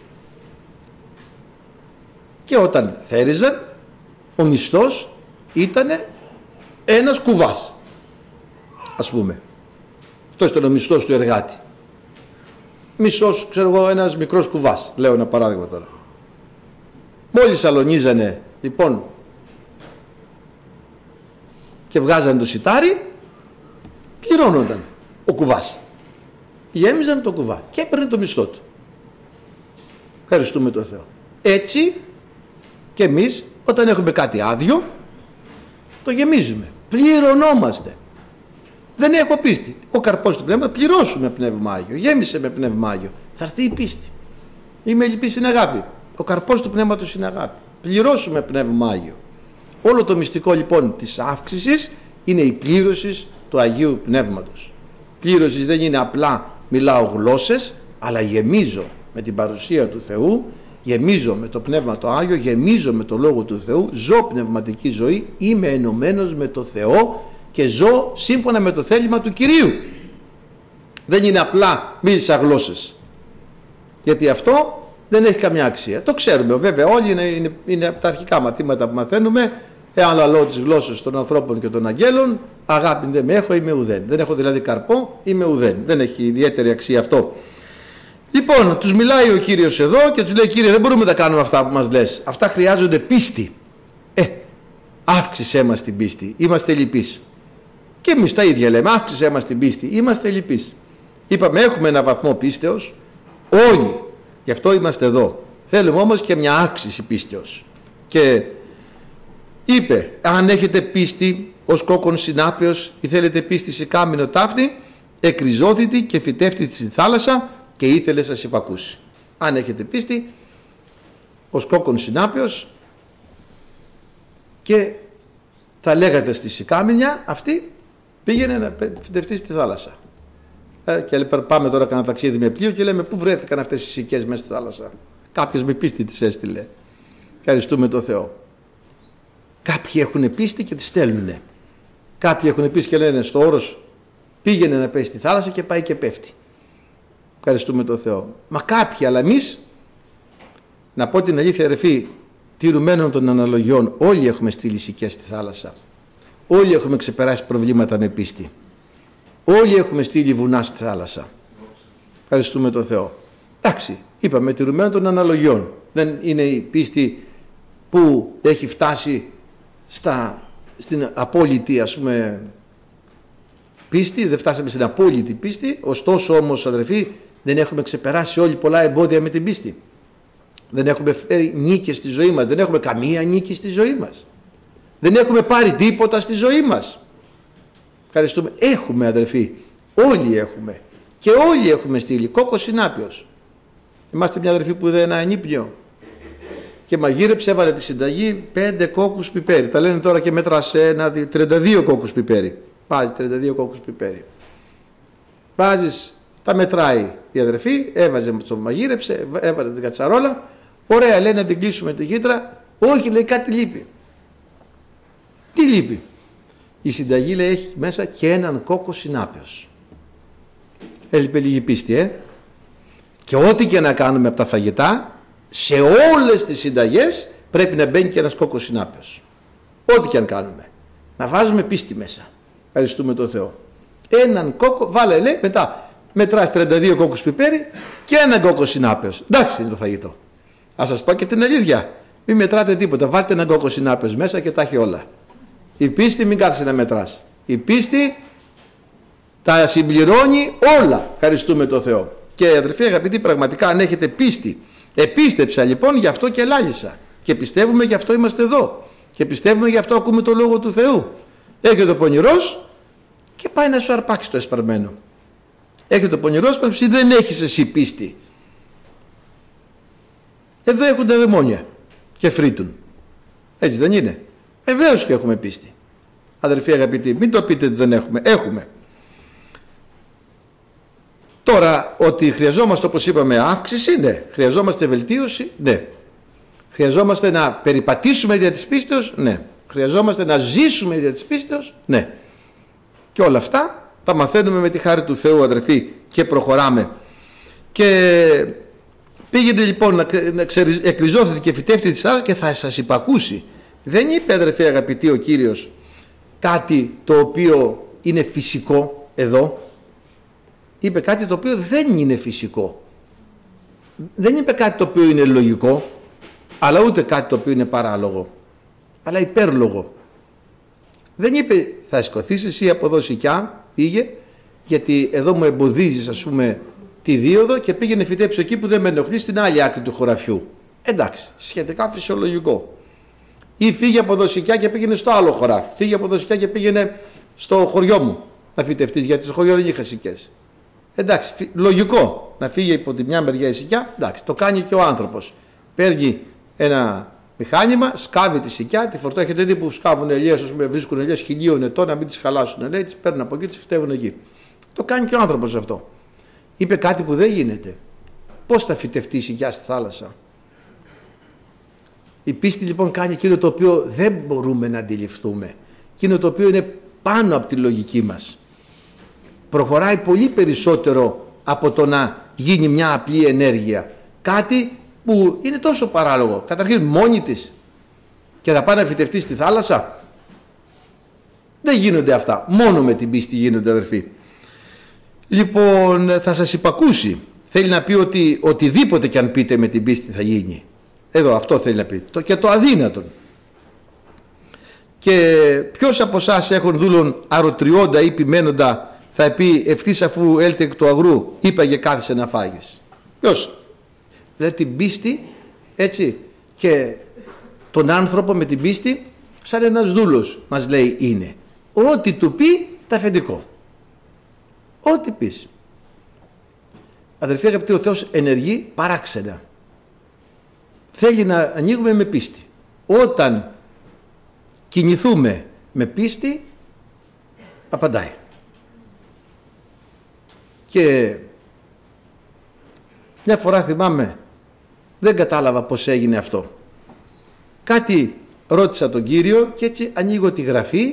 Και όταν θέριζαν, ο μισθός ήταν ένας κουβάς, ας πούμε. Αυτό ήταν ο μισθός του εργάτη. Μισθός, ξέρω εγώ, ένας μικρός κουβάς, λέω ένα παράδειγμα τώρα. Μόλις αλωνίζανε, λοιπόν, και βγάζανε το σιτάρι, πληρώνονταν ο κουβάς. Γέμιζαν το κουβά και έπαιρνε το μισθό του. Ευχαριστούμε τον Θεό. Έτσι και εμείς όταν έχουμε κάτι άδειο, το γεμίζουμε. Πληρωνόμαστε. Δεν έχω πίστη. Ο καρπός του πνεύματος, πληρώσουμε πνεύμα Άγιο. Γέμισε με πνεύμα Άγιο. Θα έρθει η πίστη. Είμαι ελλειπή στην αγάπη. Ο καρπός του πνεύματος είναι αγάπη. Πληρώσουμε πνεύμα Άγιο. Όλο το μυστικό λοιπόν της αύξησης είναι η πλήρωση του Αγίου Πνεύματος. Πλήρωση δεν είναι απλά μιλάω γλώσσες, αλλά γεμίζω με την παρουσία του Θεού, γεμίζω με το Πνεύμα το Άγιο, γεμίζω με το Λόγο του Θεού, ζω πνευματική ζωή, είμαι ενωμένος με το Θεό και ζω σύμφωνα με το θέλημα του Κυρίου. Δεν είναι απλά μίλησα γλώσσες, γιατί αυτό δεν έχει καμιά αξία. Το ξέρουμε βέβαια όλοι, είναι, είναι, είναι από τα αρχικά μαθήματα που μαθαίνουμε. Εάν λαλώ τις γλώσσες των ανθρώπων και των αγγέλων, αγάπη δεν με έχω, είμαι ουδέν. Δεν έχω δηλαδή καρπό, είμαι ουδέν. Δεν έχει ιδιαίτερη αξία αυτό. Λοιπόν, τους μιλάει ο Κύριος εδώ και τους λέει: Κύριε, δεν μπορούμε να κάνουμε αυτά που μας λες. Αυτά χρειάζονται πίστη. Ε, αύξησέ μας την πίστη. Είμαστε λυπείς. Και εμείς τα ίδια λέμε: αύξησέ μας την πίστη. Είμαστε λυπείς. Είπαμε: έχουμε ένα βαθμό πίστεως. Όλοι. Γι' αυτό είμαστε εδώ. Θέλουμε όμως και μια αύξηση πίστεως. Και είπε: αν έχετε πίστη ως κόκκον συνάπεως ή θέλετε πίστη σε κάμινο τάφνη, εκριζώθητη και φυτεύτητη στη θάλασσα και ήθελε σας υπακούσει. Αν έχετε πίστη ως κόκκον συνάπεως και θα λέγατε στη σικάμινια αυτή, πήγαινε να φυτευτεί στη θάλασσα. Ε, και πάμε τώρα κανένα ταξίδι με πλοίο και λέμε: πού βρέθηκαν αυτές οι σικές μέσα στη θάλασσα? Κάποιος με πίστη τις έστειλε. Ευχαριστούμε τον Θεό. Κάποιοι έχουν πίστη και τις στέλνουνε. Κάποιοι έχουν πίστη και λένε στο όρος: πήγαινε να πέσει στη θάλασσα, και πάει και πέφτει. Ευχαριστούμε τον Θεό. Μα κάποιοι, αλλά εμείς, να πω την αλήθεια, αδερφοί, τηρουμένων των αναλογιών, όλοι έχουμε στείλει σικές στη θάλασσα. Όλοι έχουμε ξεπεράσει προβλήματα με πίστη. Όλοι έχουμε στείλει βουνά στη θάλασσα. Ευχαριστούμε τον Θεό. Εντάξει, είπαμε τηρουμένων των αναλογιών. Δεν είναι η πίστη που έχει φτάσει στα, στην απόλυτη, ας πούμε, πίστη, δεν φτάσαμε στην απόλυτη πίστη, ωστόσο όμως, αδερφοί, δεν έχουμε ξεπεράσει όλοι πολλά εμπόδια με την πίστη. Δεν έχουμε φέρει νίκες στη ζωή μας, δεν έχουμε καμία νίκη στη ζωή μας. Δεν έχουμε πάρει τίποτα στη ζωή μας. Ευχαριστούμε. Έχουμε, αδερφοί, όλοι έχουμε. Και όλοι έχουμε στείλει κόκκο συνάπεως. Είμαστε μια αδερφή που είδε ένα ανήπνιο και μαγείρεψε, έβαλε τη συνταγή πέντε κόκκους πιπέρι. Τα λένε τώρα και μέτρασε ένα, τριάντα δύο κόκκους πιπέρι. Βάζει τριάντα δύο κόκκους πιπέρι. Βάζεις, τα μετράει η αδερφή, έβαζε, το μαγείρεψε, έβαζε την κατσαρόλα. Ωραία, λέει, να την κλείσουμε τη γύτρα. Όχι, λέει, κάτι λείπει. Τι λείπει? Η συνταγή, λέει, έχει μέσα και έναν κόκκο συνάπεως. Έλειπε λίγη πίστη, ε. Και ό,τι και να κάνουμε από τα φαγητά, σε όλες τις συνταγές πρέπει να μπαίνει και ένας κόκκος συνάπεως. Ό,τι και αν κάνουμε. Να βάζουμε πίστη μέσα. Ευχαριστούμε τον Θεό. Έναν κόκκο, βάλε, λέει, μετά μετράς τριάντα δύο κόκκους πιπέρι και έναν κόκκο συνάπεως. Εντάξει, είναι το φαγητό. Ας σας πω και την αλήθεια. Μην μετράτε τίποτα. Βάλτε έναν κόκκο συνάπεως μέσα και τα έχει όλα. Η πίστη μην κάθεσαι να μετράς. Η πίστη τα συμπληρώνει όλα. Ευχαριστούμε τον Θεό. Και αδερφοί αγαπητοί, πραγματικά αν έχετε πίστη, επίστεψα λοιπόν, γι' αυτό και λάλησα. Και πιστεύουμε, γι' αυτό είμαστε εδώ. Και πιστεύουμε, γι' αυτό ακούμε το Λόγο του Θεού. Έρχεται ο πονηρός και πάει να σου αρπάξει το εσπαρμένο. Έρχεται ο πονηρός που δεν έχεις εσύ πίστη. Εδώ έχουν τα δαιμόνια και φρύτουν. Έτσι δεν είναι? Βεβαίως και έχουμε πίστη. Αδερφοί αγαπητοί, μην το πείτε ότι δεν έχουμε. Έχουμε. Τώρα, ότι χρειαζόμαστε, όπως είπαμε, αύξηση, ναι. Χρειαζόμαστε βελτίωση, ναι. Χρειαζόμαστε να περιπατήσουμε δια της πίστεως, ναι. Χρειαζόμαστε να ζήσουμε δια της πίστεως, ναι. Και όλα αυτά τα μαθαίνουμε με τη χάρη του Θεού, αδερφοί, και προχωράμε. Και πήγαινε λοιπόν να εκριζώθετε και φυτεύτε τη θάλασσα και θα σας υπακούσει. Δεν είπε, αδερφοί αγαπητοί, ο Κύριος κάτι το οποίο είναι φυσικό εδώ. Είπε κάτι το οποίο δεν είναι φυσικό. Δεν είπε κάτι το οποίο είναι λογικό, αλλά ούτε κάτι το οποίο είναι παράλογο, αλλά υπέρλογο. Δεν είπε θα σηκωθείς εσύ από εδώ σικιά, πήγε, γιατί εδώ μου εμποδίζεις, ας πούμε, τη δίωδο, και πήγαινε φυτέψω εκεί που δεν με ενοχλεί, στην άλλη άκρη του χωραφιού. Εντάξει, σχετικά φυσιολογικό. Ή φύγε από εδώ σικιά και πήγαινε στο άλλο χωράφι. Φύγε από εδώ σικιά και πήγαινε στο χωριό μου να φυτευτείς, γιατί στο χωριό δεν είχα σικές. Εντάξει, λογικό να φύγει από τη μια μεριά η σικιά. Εντάξει, το κάνει και ο άνθρωπος. Παίρνει ένα μηχάνημα, σκάβει τη σικιά, τη φορτώ. Έχετε δει που σκάβουν ελιές, ας πούμε, βρίσκουν ελιές χιλίων ετών να μην τις χαλάσουν. Λέει, τις παίρνουν από εκεί, τις φυτεύουν εκεί. Το κάνει και ο άνθρωπος αυτό. Είπε κάτι που δεν γίνεται. Πώς θα φυτευτεί η σικιά στη θάλασσα? Η πίστη λοιπόν κάνει εκείνο το οποίο δεν μπορούμε να αντιληφθούμε. Εκείνο το οποίο είναι πάνω από τη λογική μας. Προχωράει πολύ περισσότερο από το να γίνει μια απλή ενέργεια. Κάτι που είναι τόσο παράλογο. Καταρχήν μόνη της και θα πάει να φυτευτεί στη θάλασσα. Δεν γίνονται αυτά. Μόνο με την πίστη γίνονται, αδερφοί. Λοιπόν, θα σας υπακούσει. θέλει να πει ότι οτιδήποτε και αν πείτε με την πίστη θα γίνει. Εδώ αυτό θέλει να πει. Το, και το αδύνατον. Και ποιος από εσάς έχουν δούλον αρωτριώντα ή ποιμένοντα θα πει ευθύς αφού έλθε εκ του αγρού είπαγε κάθισε να φάγεις. Ποιος? Δηλαδή την πίστη, έτσι, και τον άνθρωπο με την πίστη σαν ένας δούλος μας λέει είναι. Ό,τι του πει τα αφεντικό. Ό,τι πεις. Αδελφοί αγαπητοί, ο Θεός ενεργεί παράξενα. Θέλει να ανοίγουμε με πίστη. Όταν κινηθούμε με πίστη, απαντάει. Και μια φορά θυμάμαι, δεν κατάλαβα πως έγινε αυτό. Κάτι ρώτησα τον Κύριο και έτσι ανοίγω τη γραφή.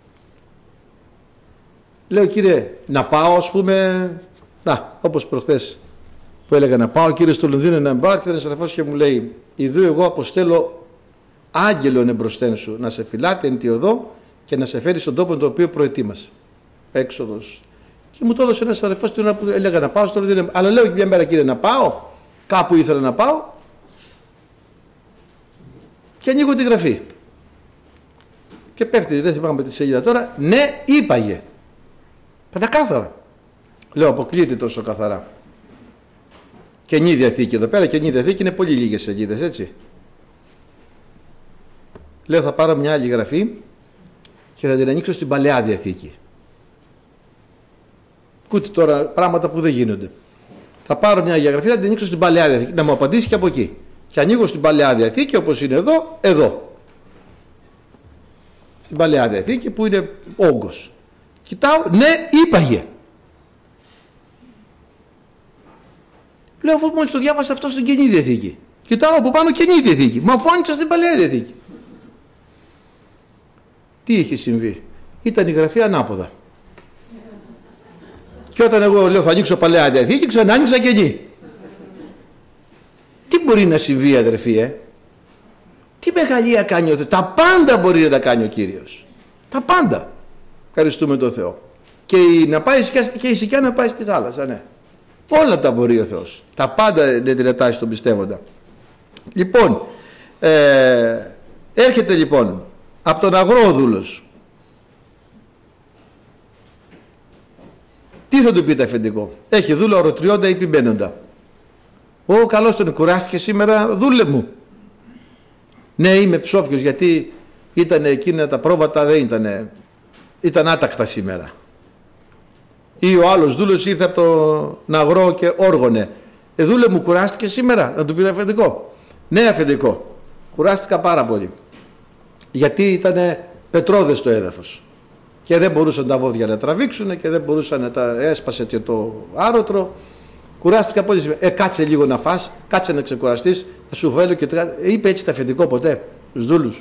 Λέω, Κύριε, να πάω, ας πούμε, να, όπως προχθές που έλεγα να πάω, Κύριε, στο Λονδίνο να πάω, και ένας αδερφός και μου λέει, ιδού εγώ αποστέλω άγγελον εμπροσθέν σου να σε φυλάται εν τη οδό και να σε φέρει στον τόπο τον οποίο προετοίμασε. Έξοδος. Και μου το έδωσε ένας αδερφός την ώρα που έλεγα να πάω στο Λονδίνο. Αλλά λέω μια μέρα, Κύριε, να πάω, κάπου ήθελα να πάω και ανοίγω τη γραφή. Και πέφτει, δεν θυμάμαι τη σελίδα τώρα, ναι, είπαγε. Πεντακάθαρα. Λέω, αποκλείεται τόσο καθαρά. Καινή Διαθήκη εδώ πέρα, Καινή Διαθήκη είναι πολύ λίγες σελίδες, έτσι. Λέω, θα πάρω μια άλλη γραφή και θα την ανοίξω στην Παλαιά Διαθήκη. Ακούτε τώρα πράγματα που δεν γίνονται. Θα πάρω μια άλλη γραφή, θα την ανοίξω στην Παλαιά Διαθήκη, να μου απαντήσει και από εκεί. Και ανοίγω στην Παλαιά Διαθήκη, όπως είναι εδώ, εδώ. Στην Παλαιά Διαθήκη που είναι όγκος. Κοιτάω, ναι, είπαγε. Λέω, αφού μόλις το διάβασα αυτό στην Καινή Διαθήκη. Κοιτάω από πάνω Καινή Διαθήκη. Μα αφού άνοιξα στην Παλαιά Διαθήκη. Τι είχε συμβεί? Ήταν η γραφή ανάποδα. Και όταν εγώ λέω θα ανοίξω Παλαιά Διαθήκη, ξανά άνοιξα Καινή. Τι μπορεί να συμβεί, αδερφοί, ε? Τι μεγαλεία κάνει ο Θεός? Τα πάντα μπορεί να τα κάνει ο Κύριος. Τα πάντα. Ευχαριστούμε τον Θεό. Και η, να πάει, και η Σικιά να πάει στη θάλασσα, ναι. Όλα τα μπορεί ο Θεός. Τα πάντα είναι δυνατά στον πιστεύοντα. Λοιπόν, ε, έρχεται λοιπόν από τον αγρό ο δούλος. Τι θα του πει το αφεντικό? Έχει δούλο αρωτριώντα ή ποιμένοντα. Ω, καλώς τον, κουράστηκε σήμερα, δούλε μου. Ναι, είμαι ψόφιος γιατί ήταν εκείνα τα πρόβατα, δεν ήταν, ήταν άτακτα σήμερα. Ή ο άλλος δούλος ήρθε από τον αγρό και όργωνε. Ε, δούλε μου, κουράστηκε σήμερα? Να του πει το αφεντικό. Ναι, αφεντικό, κουράστηκα πάρα πολύ. Γιατί ήταν πετρόδες το έδαφος. Και δεν μπορούσαν τα βόδια να τραβήξουν και δεν μπορούσαν να τα έσπασε και το άρωτρο. Κουράστηκα πολύ σήμερα. Ε, κάτσε λίγο να φας, κάτσε να ξεκουραστείς, θα σου φέρω και τρία. Ε, είπε έτσι το αφεντικό ποτέ στους δούλους?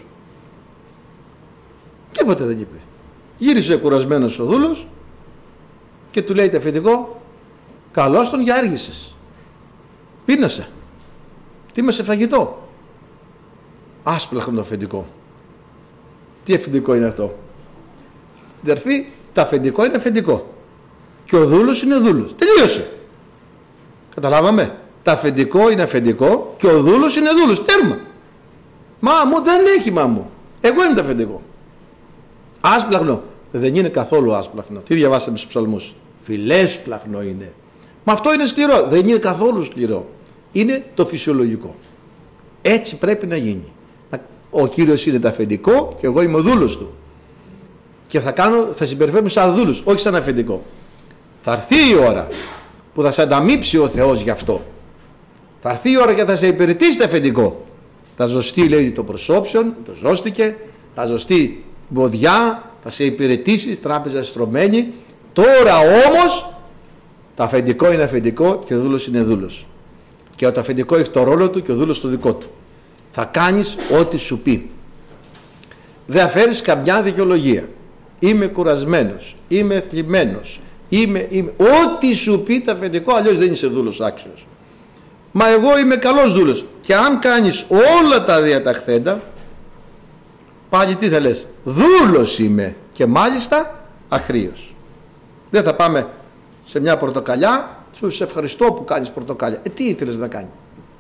Τίποτε δεν είπε. Γύρισε κουρασμένος ο δούλος και του λέει το αφεντικό, καλώς τον, για άργησες. Πείνασε. Τι είμαι σε φαγητό. Άσπλαχνο το αφεντικό. Τι αφεντικό είναι αυτό? Αδερφοί, το αφεντικό είναι αφεντικό. Και ο δούλος είναι δούλος. Τελείωσε. Καταλάβαμε. Το αφεντικό είναι αφεντικό και ο δούλος είναι δούλος. Τέρμα. Μα μου δεν έχει μα μου. Εγώ είμαι το αφεντικό. Άσπλαχνο. Δεν είναι καθόλου άσπλαχνο. Τι διαβάσαμε στους ψαλμούς? Φιλέσπλαχνο είναι. Μα αυτό είναι σκληρό. Δεν είναι καθόλου σκληρό. Είναι το φυσιολογικό. Έτσι πρέπει να γίνει. Ο Κύριος είναι το αφεντικό και εγώ είμαι ο δούλος του. Και θα, κάνω, θα συμπεριφέρουμε σαν δούλους, όχι σαν αφεντικό. Θα έρθει η ώρα που θα σε ανταμείψει ο Θεός γι' αυτό. Θα έρθει η ώρα και θα σε υπηρετήσει το αφεντικό. Θα ζωστεί, λέει, το προσώψιον, το ζώστηκε, θα ζωστεί μποδιά, θα σε υπηρετήσει, τράπεζα στρωμένη. Τώρα όμως το αφεντικό είναι αφεντικό και ο δούλος είναι δούλος. Και το αφεντικό έχει το ρόλο του και ο δούλος το δικό του. Θα κάνεις ό,τι σου πει. Δεν αφαίρεις καμιά δικαιολογία. Είμαι κουρασμένος, είμαι θλιμμένος, είμαι, είμαι... ό,τι σου πει το αφεντικό, αλλιώς δεν είσαι δούλος άξιος. Μα εγώ είμαι καλός δούλος. Και αν κάνεις όλα τα διαταχθέντα, πάλι τι θα λες? Δούλος είμαι και μάλιστα αχρήος. Δεν θα πάμε σε μια πορτοκαλιά Σου σε ευχαριστώ που κάνεις πορτοκάλια. Ε, τι ήθελες να κάνει?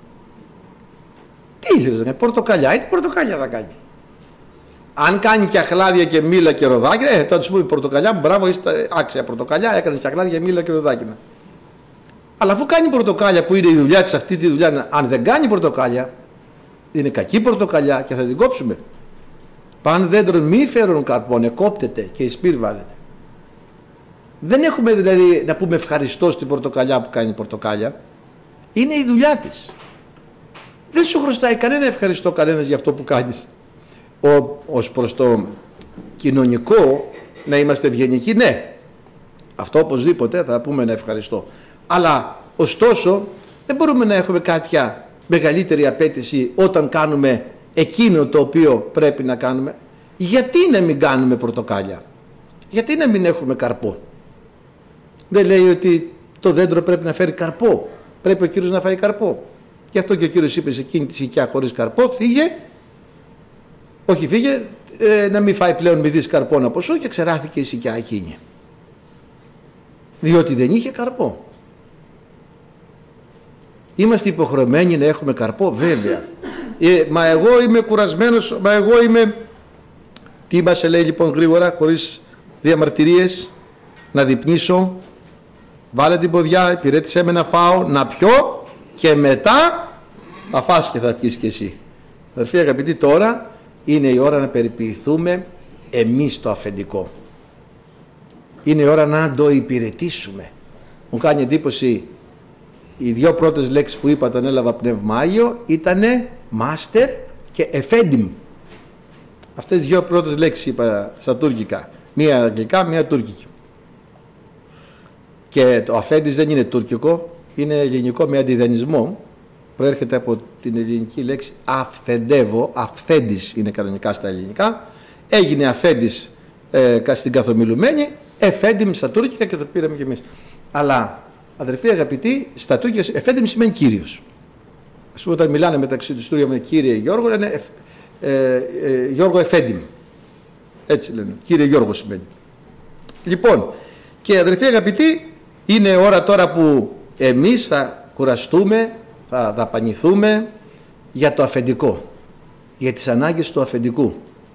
Τι ήθελες να κάνει? Πορτοκαλιά, ή τι πορτοκάλια θα κάνει? Αν κάνει και αχλάδια και μήλα και ροδάκινα, ε, τότε σου πούμε πορτοκαλιά, μπράβο, είστε άξια πορτοκαλιά, έκανες και αχλάδια, μήλα και ροδάκινα. Αλλά αφού κάνει πορτοκάλια, που είναι η δουλειά της αυτή τη δουλειά, αν δεν κάνει πορτοκάλια, είναι κακή πορτοκαλιά και θα την κόψουμε. Παν δέντρων μη φέρουν καρπόν, εκόπτεται και η σπήρ βάλετε. Δεν έχουμε δηλαδή να πούμε ευχαριστώ στην πορτοκαλιά που κάνει πορτοκάλια. Είναι η δουλειά της. Δεν σου χρωστάει κανένα ευχαριστώ κανένας για αυτό που κάνεις. Ο, ως προς το κοινωνικό να είμαστε ευγενικοί, ναι. Αυτό οπωσδήποτε θα πούμε να ευχαριστώ. Αλλά ωστόσο δεν μπορούμε να έχουμε κάποια μεγαλύτερη απέτηση όταν κάνουμε εκείνο το οποίο πρέπει να κάνουμε. Γιατί να μην κάνουμε πορτοκάλια? Γιατί να μην έχουμε καρπό? Δεν λέει ότι το δέντρο πρέπει να φέρει καρπό? Πρέπει ο Κύριος να φάει καρπό. Γι' αυτό και ο Κύριος είπε σε εκείνη τη σικιά χωρίς καρπό, φύγε, όχι φύγε, ε, να μην φάει πλέον μη δεις καρπόν από σου, και ξεράθηκε η σικιά εκείνη. Διότι δεν είχε καρπό. Είμαστε υποχρεωμένοι να έχουμε καρπό? Βέβαια. Ε, μα εγώ είμαι κουρασμένος, μα εγώ είμαι... Τι μας λέει λοιπόν γρήγορα, χωρίς διαμαρτυρίες? Να διπνήσω, βάλε την ποδιά, υπηρέτησέ με να φάω, να πιω και μετά θα φας και θα πιεις και εσύ. Αδερφοί αγαπητοί, τώρα είναι η ώρα να περιποιηθούμε εμείς το αφεντικό. Είναι η ώρα να το υπηρετήσουμε. Μου κάνει εντύπωση οι δύο πρώτες λέξεις που είπα όταν έλαβα Πνεύμα Άγιο ήτανε μάστερ και εφέντιμ. Αυτές τις δύο πρώτες λέξεις είπα στα τουρκικά. Μία αγγλικά, μία τουρκική. Και το αφέντης δεν είναι τουρκικό, είναι ελληνικό με αντιδανισμό. Προέρχεται από την ελληνική λέξη αυθεντεύω, αυθέντης είναι κανονικά στα ελληνικά. Έγινε αφέντης ε, στην καθομιλουμένη, εφέντιμ στα τουρκικά και το πήραμε κι εμείς. Αλλά αδερφοί αγαπητοί, στα τουρκικά εφέντιμ σημαίνει κύριος. Ας πούμε όταν μιλάνε μεταξύ τους Τούρκια με κύριε Γιώργο, λένε εφ, ε, ε, Γιώργο εφέντιμ. Έτσι λένε, κύριε Γιώργο σημαίνει. Λοιπόν, και αδερφοί αγαπητοί, είναι ώρα τώρα που εμείς θα κουραστούμε, θα δαπανηθούμε για το αφεντικό, για τις ανάγκες του αφεντικού.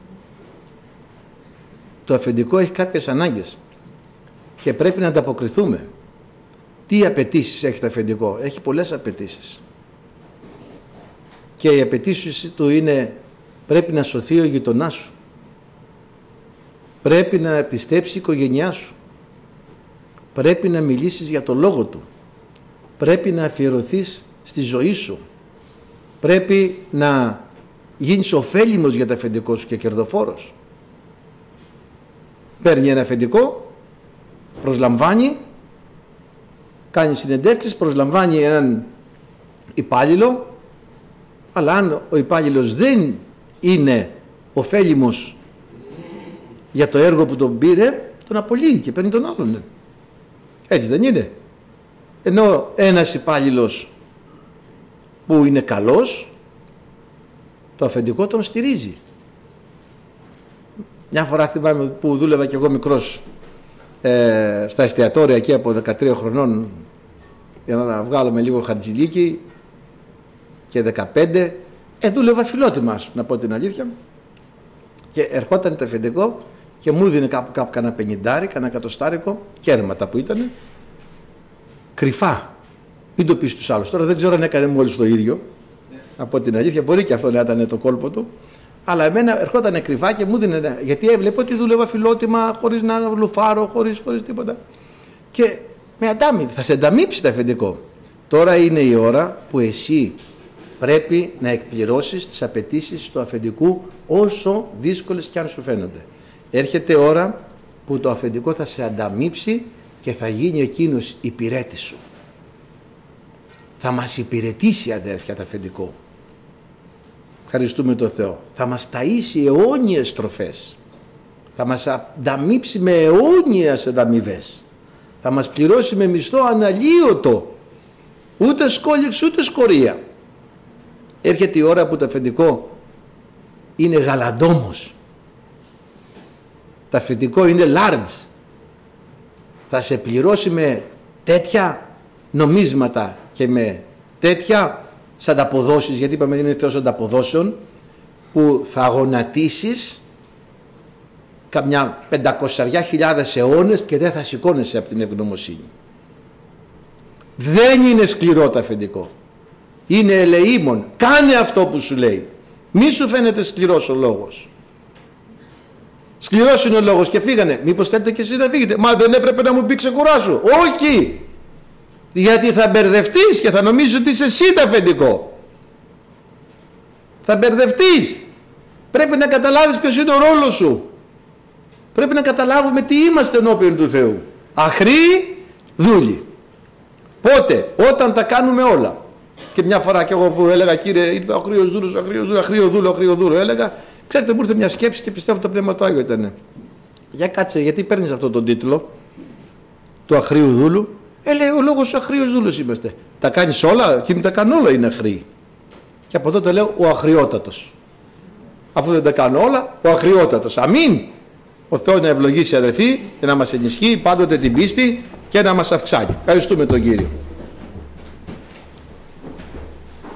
Το αφεντικό έχει κάποιες ανάγκες και πρέπει να ανταποκριθούμε. Τι απαιτήσεις έχει το αφεντικό? Έχει πολλές απαιτήσεις. Και οι απαιτήσεις του είναι: πρέπει να σωθεί ο γειτονάς σου, πρέπει να πιστέψει η οικογένειά σου, πρέπει να μιλήσεις για το λόγο του, πρέπει να αφιερωθείς στη ζωή σου, πρέπει να γίνεις ωφέλιμος για το αφεντικό σου και κερδοφόρος. Παίρνει ένα αφεντικό, προσλαμβάνει, κάνει συνεντεύξεις, προσλαμβάνει έναν υπάλληλο, αλλά αν ο υπάλληλος δεν είναι ωφέλιμος για το έργο που τον πήρε, τον απολύει και παίρνει τον άλλον. Έτσι δεν είναι? Ενώ ένας υπάλληλος που είναι καλός, το αφεντικό τον στηρίζει. Μια φορά θυμάμαι που δούλευα και εγώ μικρός ε, στα εστιατόρια εκεί από δεκατρία χρονών, για να βγάλουμε λίγο χαρτζηλίκι, και δεκαπέντε, ε, δούλευα φιλότιμα, να πω την αλήθεια, και ερχόταν το αφεντικό και μου δίνει κάπου κάπου κανένα πενηντάρι, κανένα εκατοστάρικο, κέρματα που ήταν, κρυφά. Μην το πεις στους άλλους. Τώρα δεν ξέρω αν έκανε μόλις το ίδιο, να πω την αλήθεια, μπορεί και αυτό να ήταν το κόλπο του, αλλά εμένα ερχόταν κρυφά και μου δίνει, γιατί έβλεπε ότι δούλευα φιλότιμα, χωρίς να λουφάρω, χωρίς, χωρίς τίποτα. Και με αντάμει, θα σε ανταμείψει το αφεντικό. Τώρα είναι η ώρα που εσύ πρέπει να εκπληρώσεις τις απαιτήσεις του αφεντικού, όσο δύσκολες κι αν σου φαίνονται. Έρχεται ώρα που το αφεντικό θα σε ανταμείψει και θα γίνει εκείνος υπηρέτης σου. Θα μας υπηρετήσει, αδέρφια, το αφεντικό. Ευχαριστούμε τον Θεό. Θα μας ταΐσει αιώνιες τροφές. Θα μας ανταμείψει με αιώνιες ανταμοιβές. Θα μας πληρώσει με μισθό αναλύωτο. Ούτε σκόλιξ ούτε σκορία. Έρχεται η ώρα που το αφεντικό είναι γαλαντόμος. Το αφεντικό είναι large. Θα σε πληρώσει με τέτοια νομίσματα και με τέτοια σαν ανταποδόσεις, γιατί είπαμε είναι θεός ανταποδόσεων, που θα γονατίσεις καμιά πεντακόσιες χιλιάδες αιώνες και δεν θα σηκώνεσαι από την ευγνωμοσύνη. Δεν είναι σκληρό το αφεντικό. Είναι ελεήμων. Κάνε αυτό που σου λέει. Μη σου φαίνεται σκληρός ο λόγος. Σκληρός είναι ο λόγος και φύγανε. Μήπως θέλετε και εσείς να φύγετε? Μα δεν έπρεπε να μου πει ξεκουράσου? Όχι. Γιατί θα μπερδευτείς και θα νομίζεις ότι είσαι εσύ το αφεντικό. Θα μπερδευτείς. Πρέπει να καταλάβεις ποιος είναι ο ρόλος σου. Πρέπει να καταλάβουμε τι είμαστε ενώπιον του Θεού. Αχροί δούλοι. Πότε? Όταν τα κάνουμε όλα. Και μια φορά και εγώ που έλεγα, κύριε, ήρθε ο αχρήος δούλος, αχρήος δούλος, αχρήο δούλο, αχρήο δούλο, έλεγα, ξέρετε, μου ήρθε μια σκέψη και πιστεύω το Πνεύμα το Άγιο ήταν. Για κάτσε, γιατί παίρνεις αυτόν τον τίτλο του αχρήου δούλου? Ε, λέει, ο λόγος ο αχρήος δούλος είμαστε. Τα κάνεις όλα, εκείνοι τα κάνουν όλα, είναι αχρήοι. Και από τότε λέω ο αχρηότατος. Αφού δεν τα κάνω όλα, ο αχρηότατος. Αμήν. Ο Θεός να ευλογήσει, αδερφοί, και να μας ενισχύει πάντοτε την πίστη και να μας αυξάνει. Ευχαριστούμε τον Κύριο.